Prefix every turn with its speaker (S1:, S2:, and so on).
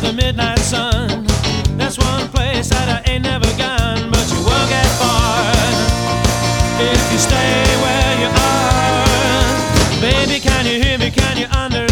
S1: the midnight sun. That's one place that I ain't never gone, but you won't get far if you stay where you are. Baby, can you hear me? Can you understand?